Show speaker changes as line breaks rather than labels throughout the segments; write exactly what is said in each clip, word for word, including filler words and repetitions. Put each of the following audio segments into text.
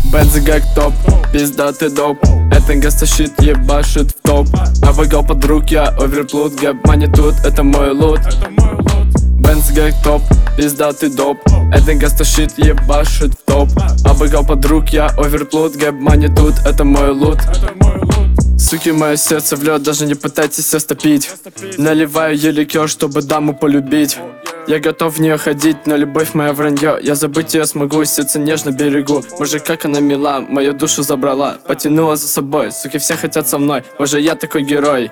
Бензы как топ, пиздатый доп. Это гастощит ебашит в топ. Обыгал подруг, я оверплут, гэб мани тут, это мой лут. Бензы как топ, пиздатый доп. Это гастощит ебашит в топ. Обыгал подруг, я оверплут, гэб мани тут, это мой лут. Суки, мое сердце в лед, даже не пытайтесь остопить. Наливаю ей ликер, чтобы даму полюбить. Я готов в нее ходить, но любовь моя вранье. Я забыть ее смогу, сердце нежно берегу. Боже, как она мила, мою душу забрала, потянула за собой, суки все хотят со мной. Боже, я такой герой.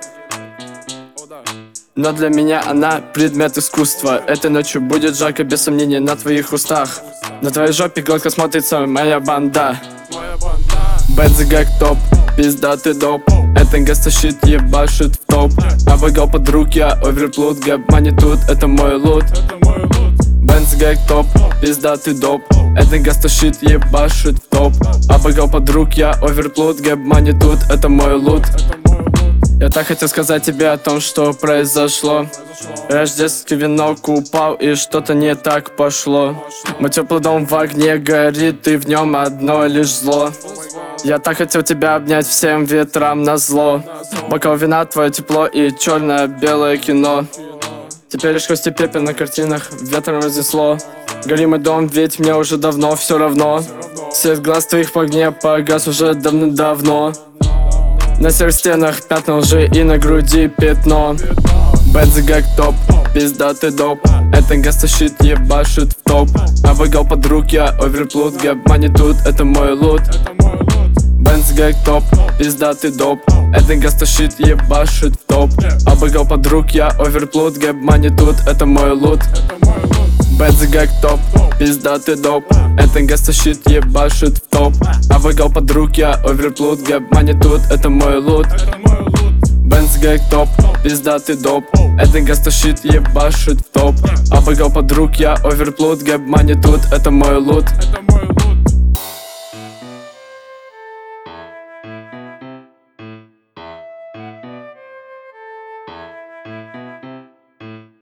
Но для меня она предмет искусства. Этой ночью будет жарко, без сомнения, на твоих устах. На твоей жопе гладко смотрится моя банда. Бензы как топ, пиздатый доп. Это гастощит ебашит в топ. Обыгал подруг, я оверплут, гэб мани тут, это мой лут. Бензы как топ, пиздатый доп. Это гастощит ебашит в топ. Обыгал подруг, я оверплут, гэб мани тут, это мой лут. Я так хотел сказать тебе о том, что произошло. Рождественский венок упал, и что-то не так пошло. Мой теплый дом в огне горит, и в нем одно лишь зло. Я так хотел тебя обнять всем ветрам назло. Бокал вина, твое тепло и черно-белое кино. Теперь лишь кости пепел на картинах ветром разнесло. Гори мой дом, ведь мне уже давно все равно. Свет глаз твоих в огне погас уже давно-давно. На серых стенах пятна лжи и на груди пятно. Бензы как топ, пиздатый доп. Это гастощит ебашит в топ. Обыгал подруг, я оверплут, гэб мани тут, это мой лут. Бензы как топ, пиздатый доп. Это гастощит ебашит в топ. Обыгал подруг, я оверплут, гэб мани тут, это мой лут. Бензы как топ, пиздатый доп. Это гастощит ебашит в топ. Обыгал подруг, я оверплут, гэб мани тут, это мой лут. Бензы как топ, пиздатый доп. Это гастощит ебашит в топ. Обыгал подруг, я оверплут, гэб мани тут, это мой лут.